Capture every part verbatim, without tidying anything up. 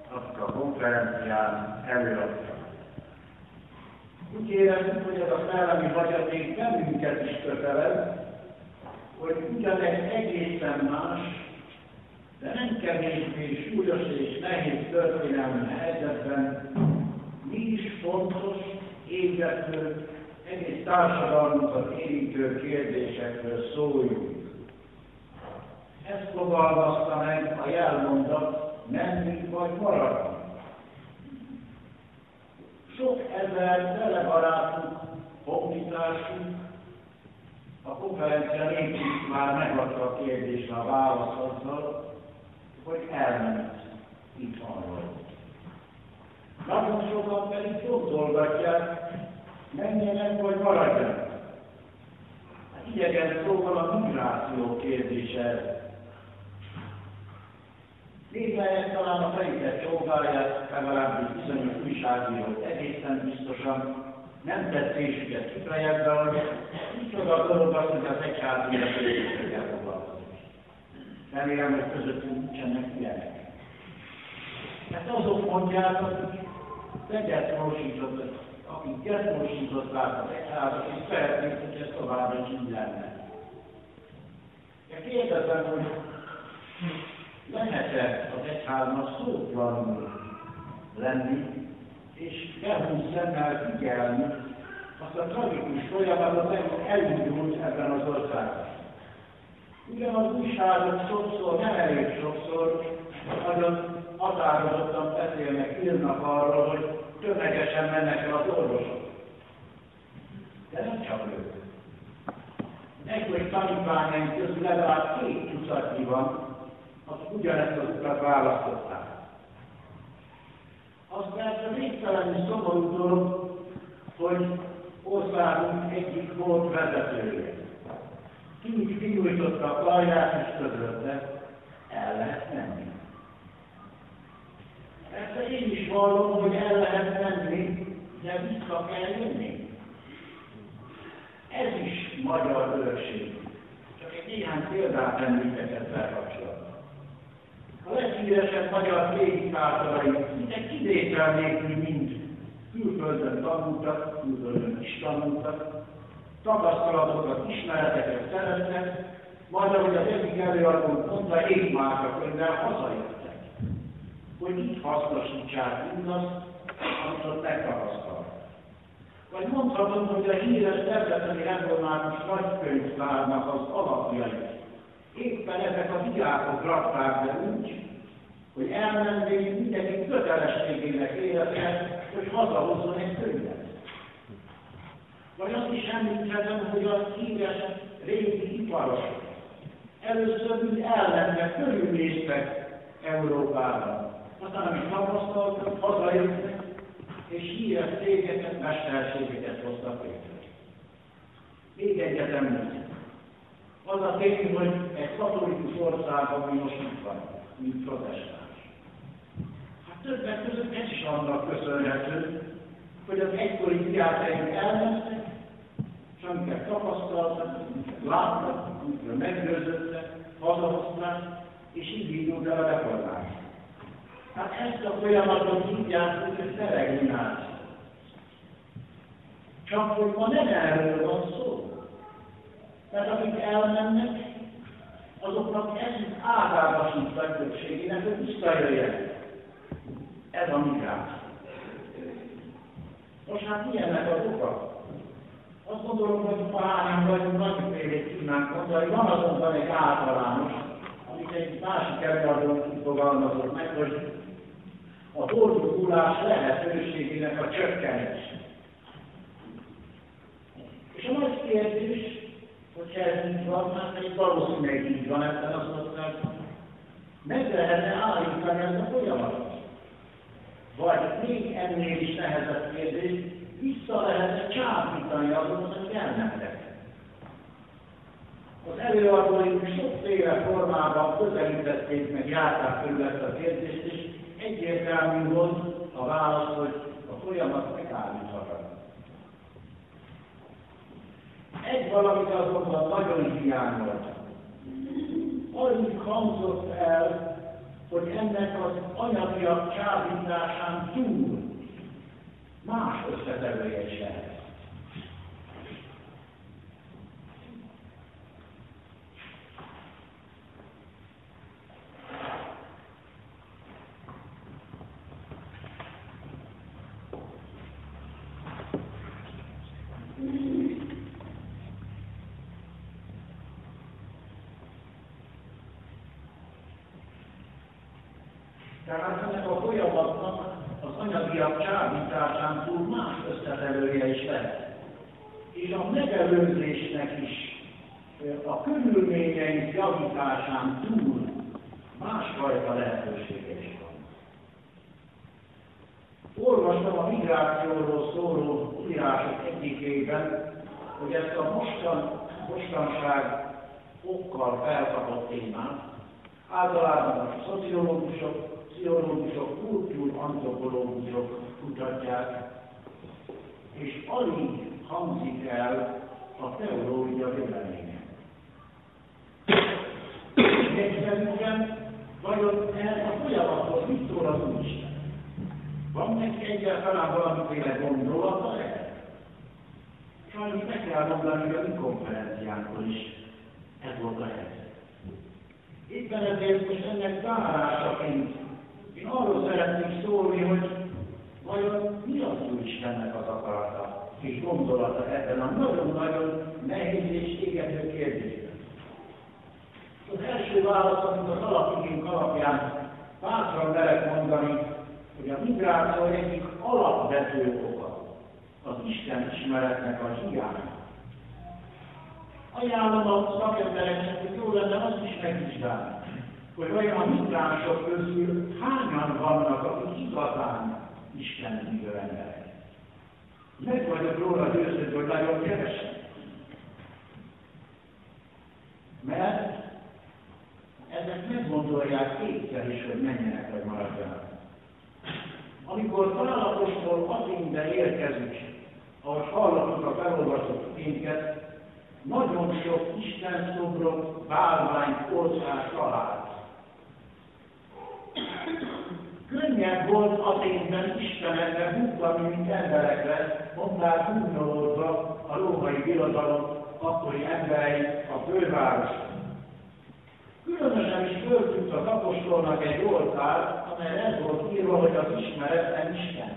azt a konferencián előadta. Úgy érezzük, hogy ez a szellemi hagyaték bennünket is kötelez, hogy ugyanegy egészen más, de nem kevésbé súlyos és nehéz történelmi helyzetben mi is fontos, égető, egész társadalmunkat érintő kérdésekről szóljunk. Ezt fogalmazta meg a jelmondat, menni vagy maradni. Sok ezer telebarátunk, honfitársunk a konferencia végén már megadta a kérdésre a választ azzal, hogy elment itt arról. Nagyon sokan pedig gondolgatják, menjenek vagy maradjanak. Hát idegen szóval a migráció kérdése. Véglenek talán a fejüket csóválják, legalábbis bizonyos újságírók egészen biztosan nem tetszésüket kifejezve, be, hogy micsoda dolog az, hogy az egyház életőségekkel foglalkozik. Remélem, hogy közöttünk nincsenek ilyenek. Ezt azok mondják, akik begeszmósítottak, akik geszmósították az egyházat, és szeretnék, hogy ez továbbra is így lenne. De kérdezem, hogy lehet-e az egyháznak szótlanul lenni, és elhúz szemmel figyelni azt a tragikus folyamatot, amely elindult ebben az országban. Ugyan az újságok sokszor, nem elég sokszor, nagyon határozottan beszélnek, írnak arról, hogy tömegesen mennek el az orvosok. De nem csak ők. Egykori tanítványaink közül legalább két tucatnyi van, akik ugyanezt az utat választották. Az persze végtelenül szomorú dolog, hogy országunk egyik volt vezetője. Ki kinyújtotta a karját és közölte, el lehet menni. Persze én is vallom, hogy el lehet menni, de vissza kell jönni. Ez is magyar örökség. Csak egy néhány példát említek ezzel kapcsolatban. A leghíresebb magyar légitársaim szinte kivétel nélkül mind külföldön tanultak, külföldön is tanultak, tapasztalatokat, ismereteket szereztek, majd ahogy az egyik előadó mondta, évmásra könyvvel hazajöttek, hogy itt hasznosítsák mindazt, amit ott megtapasztaltak. Vagy mondhatom, hogy a híres debreceni református nagykönyvtárnak az alapjait éppen ezek a diákok rakták be úgy, hogy elmennék mindenki kötelességének érezte, hogy hazahozzon egy könyvet. Vagy azt is említhetem, hogy a híres régi iparosok először mind elmennek, körülnéztek Európában. Aztán, amit tapasztaltak, hazajöttek, és híres cégeket, mesterségeket hoztak létre. Még egyet említem. Az a tény, hogy egy katolikus országban mi most itt van, mint protestáns. Hát többek között ez is annak köszönhető, hogy az egykori diákjaink elmentek, és amiket tapasztaltak, amiket láttak, amikről meggyőződtek, hazahozták, és így indult el a reformáció. Hát ezt a folyamatot hívják, hogy peregrináció. Csak hogy ma nem erről van szó. Mert akik elmennek, azoknak ez áldába sincs legtöbbségének, hogy visszajöjjenek. Ez a migráció. Most hát milyennek az oka? Azt gondolom, hogy talán vagyunk nagyfélét tudnánk mondani, van azonban egy általános, amit egy másik előadónk fogalmazott meg, hogy a boldogulás lehetőségének a csökkenése. És a nagy kérdés, hogyha ez így van, hát pedig valószínűleg így van ebben az országban, meg lehetne állítani ezt a folyamatot. Vagy még ennél is nehezebb kérdés, vissza lehetne csábítani azokat, akik elmentek. Az előadóink sokféle formában közelítették meg, járták körül ezt a kérdést, és egyértelmű volt a válasz, hogy a folyamat megállíthatatlan. Egy valamit azonban nagyon hiányoltam. Alig hangzott el, hogy ennek az anyagiak csábításán túl más összetevője is lehet. Tehát ennek a folyamatnak az anyagiak csábításán túl más összetevője is lehet. És a megelőzésnek is a körülményeink javításán túl másfajta lehetősége is van. Olvastam a migrációról szóló írások egyikében, hogy ezt a mostan, mostanság okkal felkapott témát általában a szociológusok, pszichológusok, kultúrantropológusok kutatják, és alig hangzik el a teológia véleménye. Egyszerűen, vajon ez a folyamathoz mit szól az Úristen? Van neki egyáltalán valamiféle gondolata erre? Sajnos meg kell mondani, hogy a mi konferenciánkon is ez volt a helyzet. Éppen ezért most ennek zárásaként én arról szeretnék szólni, hogy vajon mi az Úristennek az akarata és gondolata ebben a nagyon-nagyon nehéz és égető kérdésben. Az első válasz, amit az alapigénk alapján bátran lehet mondani, hogy a migráció egyik alapvető oka az Isten ismeretnek a hiánya. Ajánlom a szakembereknek, hogy jó lenne azt is megvizsgálni, hogy vajon a migránsok közül hányan vannak, akik igazán Isten hívő emberek. Meg vagyok róla győződve, hogy nagyon kevesen. Mert ezek meggondolják kétszer is, hogy menjenek vagy maradjanak. Amikor Pál apostol Athénbe érkezik, ahogy hallottuk a felolvasott igénket, nagyon sok Isten szobrot, bálványt, ország talált. Könnyebb volt Athénben Istenekre bukkanni, mint emberekre, mondták gúnyolódva a római birodalom akkori emberei a fővárosban. Különösen is föltűnt az apostolnak egy oltár, amely ez volt írva, hogy az ismeretlen Isten.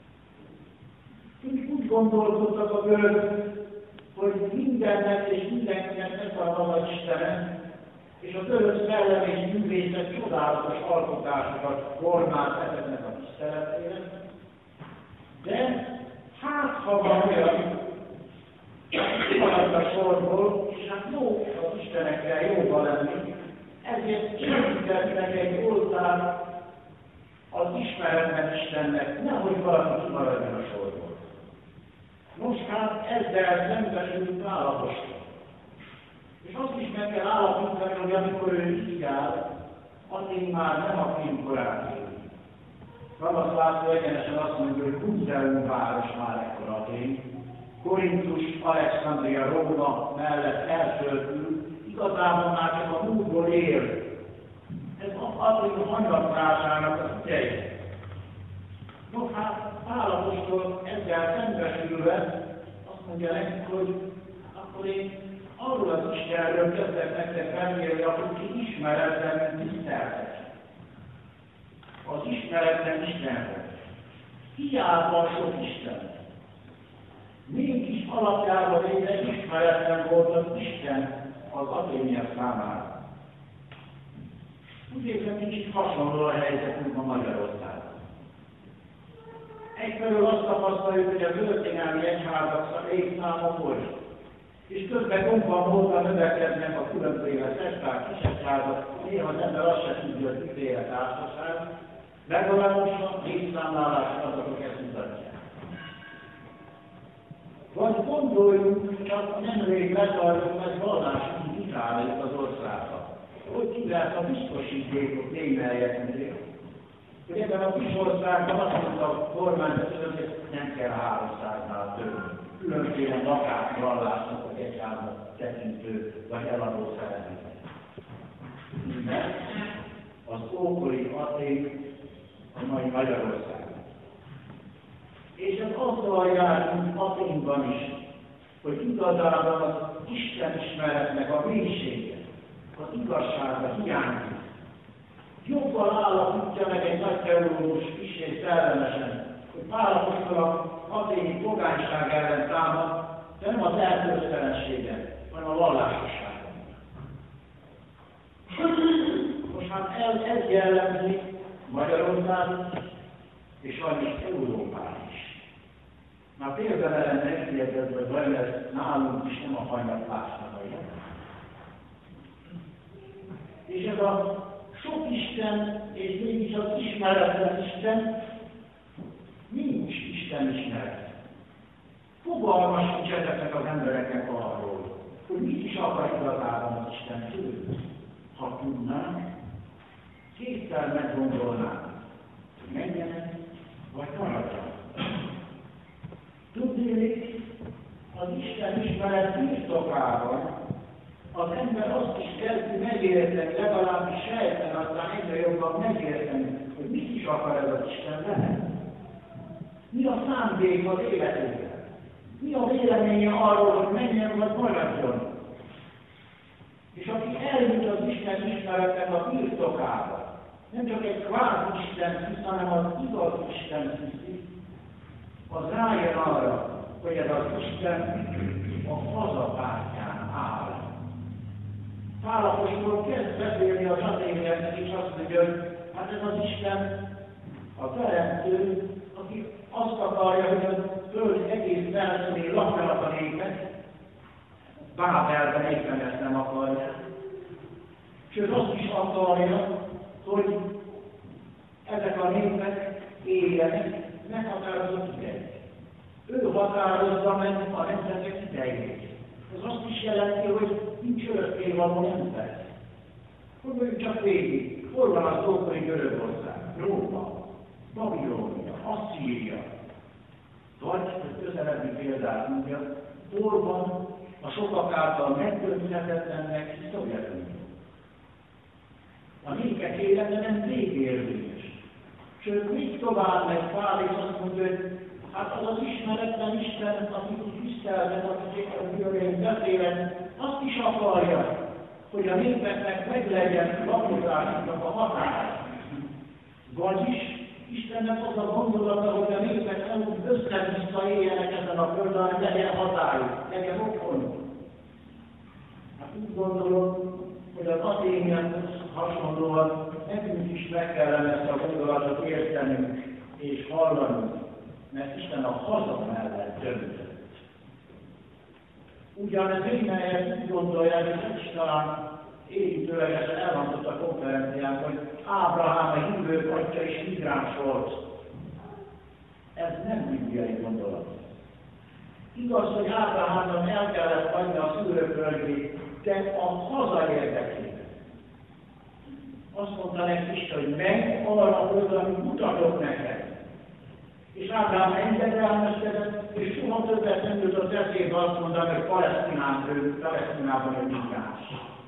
Úgy, úgy gondolkodtak a görögök, hogy mindennek és mindenkinek megvan az Istene, és a görög szellem és művészet csodálatos alkotásokat formált ezeknek a tiszteletére. De hát, ha van olyan, kimaradt a sorból, és hát jó az Istenekkel jóval lenni, ezért építettek egy oltár az ismeretlen Istennek, nehogy valaki kimaradjon a sorból. Most hát ezzel szembesült Pál apostol. És azt is meg kell állapítani, hogy amikor ő így áll, Atén már nem a fénykorát éli. Ravasz László egyenesen azt mondja, hogy Múzeum város már ekkor Atén. Korintus, Alexandria, Róma mellett elföldül, igazából már csak a múltból él. Ez az Atén hanyatlásának az ideje. No hát, Pál apostol ezzel szembesülve azt mondja nekik, hogy akkor én arról az Istenről kezdek nektek remélni, akik ismeretlen, mint tiszteltek. Az ismeretlen Istenről. Hiába sok Isten. Mégis alapjában végre ismeretlen volt az Isten az athéniek számára. Úgy érzem, kicsit hasonló a helyzetünk a Magyarországon. Egyfelől azt tapasztaljuk, hogy a történelmi egyházak létszáma folyik. És többek okban módban növekednek a különféle szekták, kisegyházak, néha az ember azt se tudja, hogy kiféle társaság, legalábbis a létszámlálási adatok ezt mutatják. Vagy gondoljunk, csak nemrég lezajlott egy vallási vitára az országban. Hogy tudják a biztosítékot némeljetni, hogy ebben a kis országban azt mondta a kormányzat, hogy nem kell háromszáznál több. Különféle lakás, vallásnak, vagy egyházat tekintő, vagy eladó szereplőket. Mert az ókori Atén a mai Magyarországon. És ez azzal jár, mint Athénban is, hogy igazából az Isten ismeretnek a mélysége, az igazsága hiányzik. Jobban állapítja meg egy nagy teológus is és szellemesen, hogy Pál apostol az athéni pogányság ellen támad, de nem az erkölcstelenségen, hanem a vallásosságon. Most már ez, ez jellemzi Magyarországot, és sajnos Európát is. Már például lenne megkérdezve, hogy vajon ez nálunk is nem a hanyatlásnak a jelen. És ez a sok Isten, és mégis az ismeretlen Isten, nincs Isten ismeret. Fogalmas nincs ezeknek az embereknek arról, hogy mit is akar igazában az Isten tőlük. Ha tudnánk, kétszer meggondolnánk, hogy menjenek, vagy maradjanak. Tudnék, az Isten ismeret birtokában az ember azt is kezdi megérteni, legalábbis sejten, aztán egyre jobban megérteni, hogy mit is akar ez az Isten vele. Mi a szándék az életében? Mi a véleménye arról, hogy menjen vagy maradjon? És aki eljut az Isten ismeretnek a birtokába, nem csak egy kvázi Isten hisz, hanem az igaz Isten hiszi, az rájön arra, hogy ez az Isten a hazapártján áll. Pál apostol kezd beszélni az athénieknek, és azt mondja, hogy hát ez az Isten a teremtő, aki azt akarja, hogy a föld egész felszíné lakjanak a népek, Bábelben éppen ezt nem akarja. Sőt, azt is akarja, hogy ezek a népek éljenek meghatározott ideig. Ő határozza meg a nemzetek idejét. Ez azt is jelenti, hogy nincs örökkévaló nemzet. Gondoljunk csak végig, hol van az ókori Görögország, Róma, Babilónia, Asszíria, vagy a közelebbi példát mondja, hol van a sokak által megdönthetetlennek Szovjetunió. A népek élete nem végérvényes. Sőt, még tovább megy Pál, és azt mondja, hogy hát az az ismeretlen Isten, akit úgy tiszteltet, akiről én beszélek, azt is akarja, hogy a népeknek meglegyen lakosásuknak a határa. Vagyis Istennek az a gondolata, hogy a népek nem úgy össze-vissza éljenek ezen a földön, hogy legyen határuk, legyen otthonuk. Hát úgy gondolom, hogy az athéniakhoz hasonlóan nekünk is meg kellene ezt a gondolatot értenünk és hallanunk, mert Isten a haza mellett döntött. Ugyanez mindennyian úgy gondolják, és ez is talán érintőlegesen elhangzott a konferencián, hogy Ábrahám a hívők atya és migráns volt. Ez nem bibliai gondolat. Igaz, hogy Ábrahámnak el kellett hagyni a szülőföldjét, de a haza érdekében. Azt mondta neki is, hogy menj arra a földre, amit mutatok neked. És Ábrahám engedelmeskedett, és soha többet nem jutott eszébe azt mondani, hogy Palesztinában egy migráns.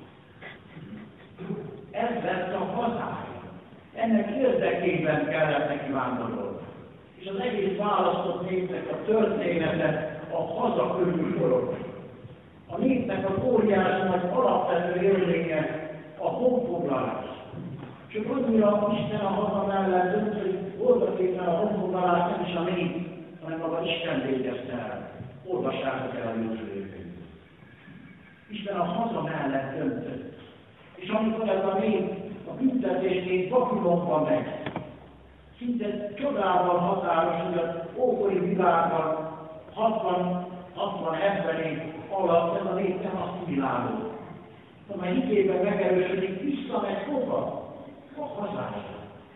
Ez lett a hazája. Ennek érdekében kellett neki vándorolni. És az egész választott népnek a története a haza körül forog. A népnek az óriási nagy alapvető élménye a honfoglalás. Csak annyira Isten a haza mellett dönt, hogy voltak éppen a honfoglalás nem is a nép, hanem maga Isten végezte el. Olvassátok el a Józsué-könyvet. Isten a haza mellett döntött. És amikor ez a nép a büntetésként Babilonba megy, szinte csodával határos, hogy az ókori világban hatvan-hetven év alatt ez a nép nem asszimilálódott. Amely hitében megerősödik, visszamegy hova? A hazára.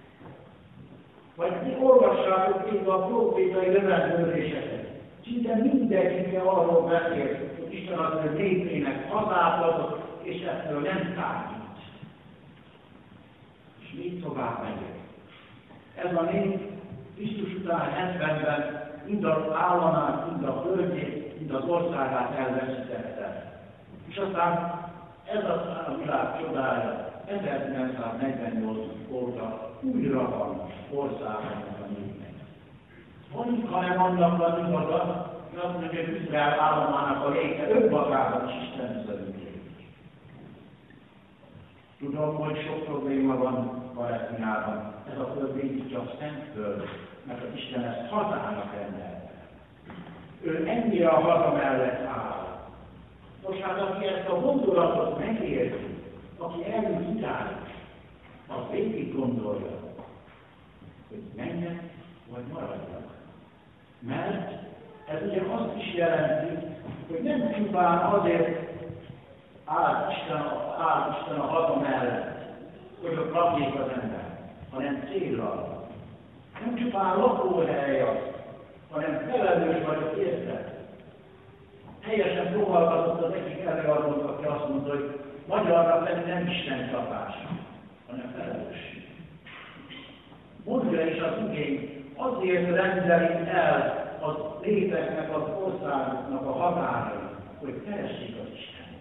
Vagy olvassátok még a profétai lövendőzéseket. Szinte mindegyikre arról beszél, hogy Isten az ő népének hazát adott, és ettől nem számít. És még tovább megyek. Ez a nép Krisztus után hetvenben mind az államát, mind a földjét, mind az országát elveszítette. És aztán ez aztán a világ csodája, ezerkilencszáznegyvennyolc óta újra van országban a népnek. Alig, ha nem annak van igaza, hogy azt mondja, hogy Izrael államának a léte önmagában is Isten üzenője. Tudom, hogy sok probléma van Palesztinában. Ez a föld végig csak szent föld, mert az Isten ezt hazának rendelte. Ő ennyire a haza mellett áll. Most hát, aki ezt a gondolatot megérti, aki eljut idáig, az végig gondolja, hogy menjek, vagy maradjak. Mert ez ugye azt is jelenti, hogy nem csupán azért áll Isten, áll Isten a haza mellett, hogy ott lakjék az ember, hanem célral. Nem csupán lakóhely az, hanem felelős vagyok érte. Teljesen próbálkozott az egyik előadók, aki azt mondta, hogy magyarnak lenni nem Isten csapás, hanem felelősség. Mondja is az igény, azért rendeli el az népeknek, az országoknak a határait, hogy keressék az Istent.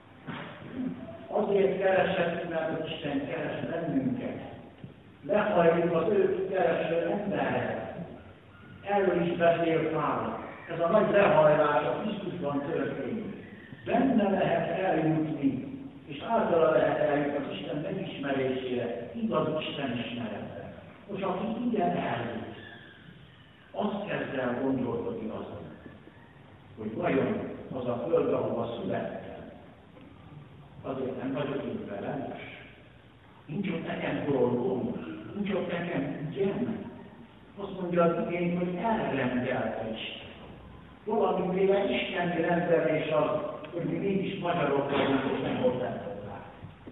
Azért keresett, mert az Isten keres bennünket. Lehajlik az őt kereső emberhez. Erről is beszél Pál. Ez a nagy lehajlás a Krisztusban történik. Benne lehet eljutni, és általa lehet eljutni az Isten megismerésére, igaz Isten ismerete. Most aki ilyen eljut, azt kezd el gondolkodni azon, hogy vajon az a föld, ahova születtem, azért nem vagyok én felelős. Nincs ott nekem dolgom, nincs ott nekem ügyem. Azt mondja az igény, hogy elrendelte Isten. Valamiféle isteni rendelés az, hogy mi mégis magyarok vagyunk, és nem hozzátották.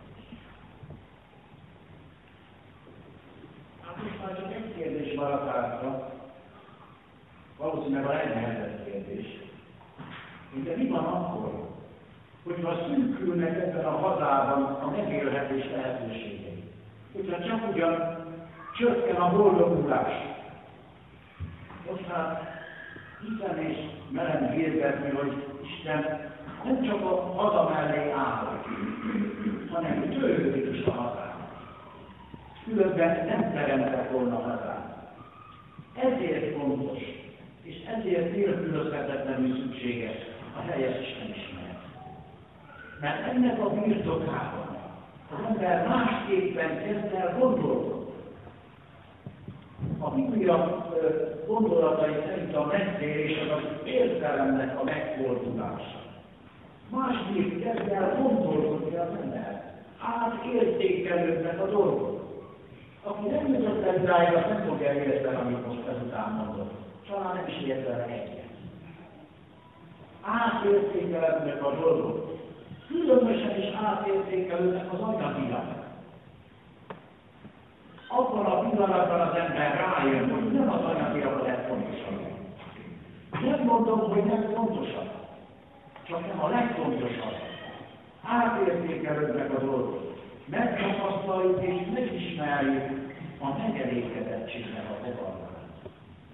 Hát most már csak egy kérdés maradt hátra, valószínűleg a legnehezebb kérdés. De mi van akkor, hogyha szűkülnek ebben a hazában a megélhetés lehetőségei? Hogyha csak ugyan csökken a boldogulás. Most hát hiszem és merem hirdetni, hogy Isten nem csak a haza mellé áll, hanem törődik is a hazának. Különben nem teremtett volna a hazának. Ezért fontos, és ezért nélkülözhetetlenül szükséges a helyes Isten ismeret. Mert ennek a birtokában az ember másképpen kezd el gondolkodni. A Biblia gondolatai szerint a megtérés az az értelemnek a megfordulása. Másképp kezd el gondolkodni az ember. Átértékelődnek a dolgok. Aki nem jutott el idáig, azt nem fogja érteni, amit most ezután mondok. Talán nem is értene egyet. Átértékelődnek a dolgok. Különösen is átértékelődnek az anyagiak. Abban a pillanatban az ember rájön, hogy nem az anyagiak a legfontosabb. Nem mondom, hogy nem fontosabb, csak nem a legfontosabb. Átértékelődnek a dolgok. Megtapasztaljuk és megismerjük a megelégedettségnek a fogalmát.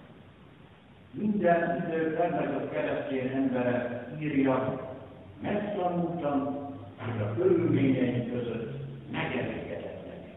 Minden idő legnagyobb keresztény embere írja, megtanultam, hogy a körülményeink között megelégedett legyek.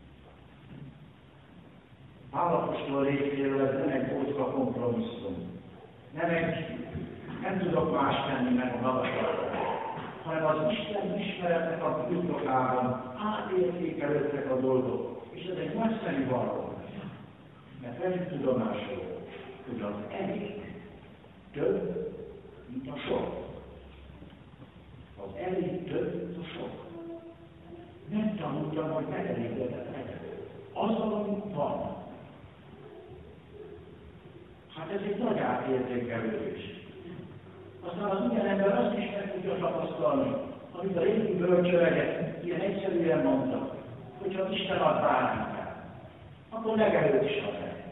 Pál apostol részéről ez nem egy ócska kompromisszum. Nem egy, nem tudok más tenni meg a magatartást, hanem az Isten ismeretnek a birtokában átértékelődtek a dolgok. És ez egy nagyszerű valóság. Mert vegyük tudomásul, hogy az elég több, mint a sok. Az elég több, mint a sok. Megtanultam, hogy megelégedett legyek. Azzal, amit van. Hát ez egy nagy átértékelődés. Aztán az ilyen ember azt is meg tudja tapasztalni, amit a régi bölcsöregek ilyen egyszerűen mondtak, hogyha Isten ad bármikát, akkor legelőtt is ad el.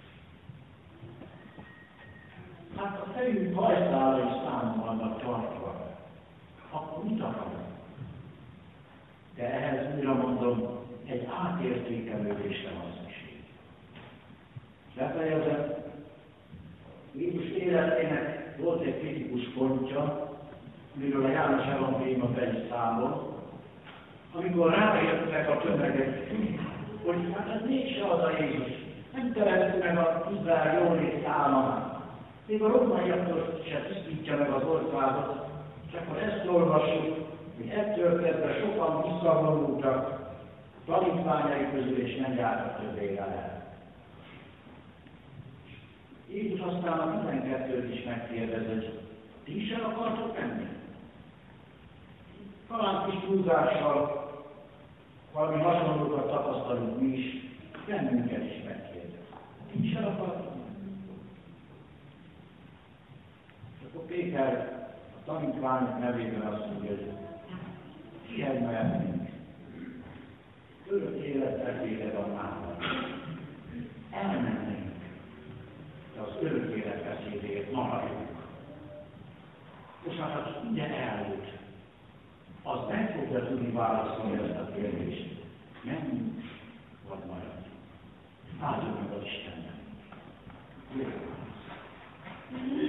Hát a fejünk hajszála is számon vannak tartva, akkor mit akarunk? De ehhez újra mondom, egy átértékelődésre van szükség. Befejezem, Jézus életének volt egy kritikus pontja, amiről a János evangélium fel is számol, amikor rájöttek a tömegek, hogy hát ez mégse az a Jézus, nem teremti meg a Izrael jólét államát. Még a rómaiaktól se tisztítja meg az országot, csak ha ezt olvassuk, hogy ettől kezdve sokan visszavonultak tanítványai közül, és nem jártak többé vele. Jézus aztán a tizenkettőt is megkérdez, hogy ti is el akartok menni? Talán kis túlzással valami hasonlókat tapasztalunk mi is, bennünket is megkérdez. Ti is el akartok menni? És akkor Péter a tanítványok nevében azt mondja, hogy hihegy mehetnénk. Örök élet eszébe van nálam. Elmennénk, de az örök élet eszévéért maradjunk. És hát az ugye eljut, az meg fogja tudni válaszolni ezt a kérdést. Menjünk, vagy maradjunk. Áldjuk meg az Istennek. Jó.